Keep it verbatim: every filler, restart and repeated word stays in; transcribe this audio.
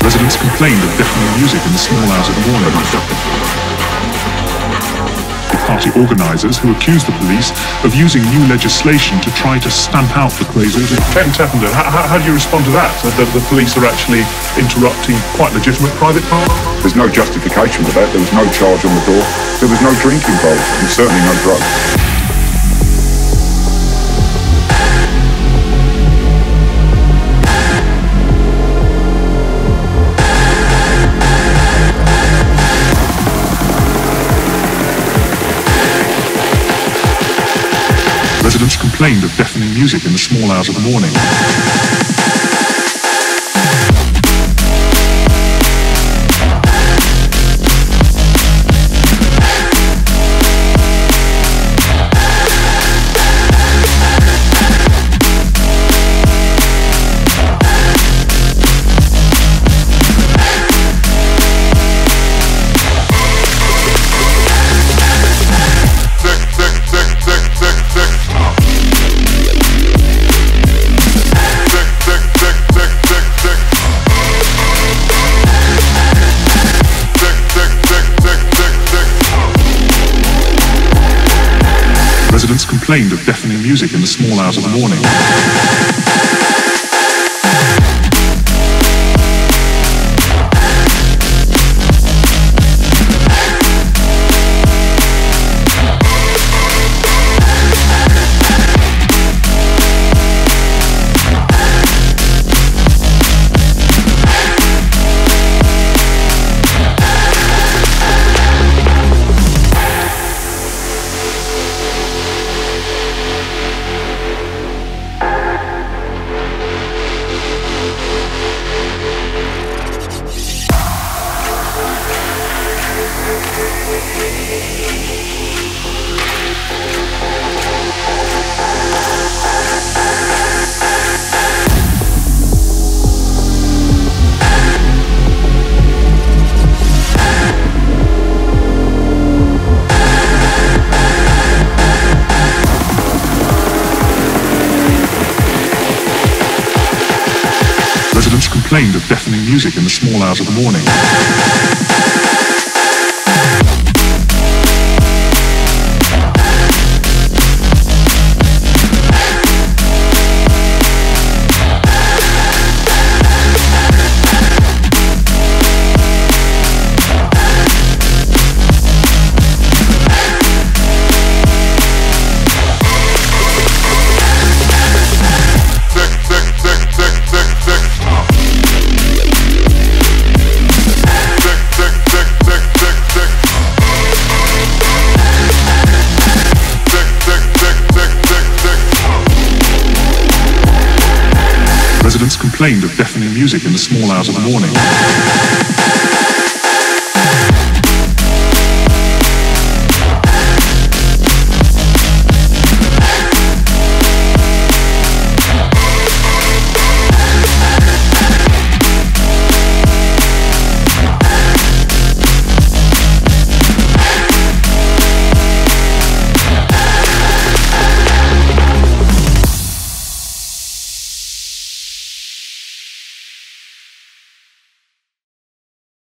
Residents complained of deafening music in the small hours of the morning. The party organisers who accused the police of using new legislation to try to stamp out the crazes. Captain Tappenden, how, how do you respond to that? That the, the police are actually interrupting quite legitimate private parties? There's no justification for that. There was no charge on the door. There was no drink involved, and certainly no drugs. Residents complained of deafening music in the small hours of the morning. Residents complained of deafening music in the small hours of the morning. Residents complained of deafening music in the small hours of the morning. Residents complained of deafening music in the small hours of the morning.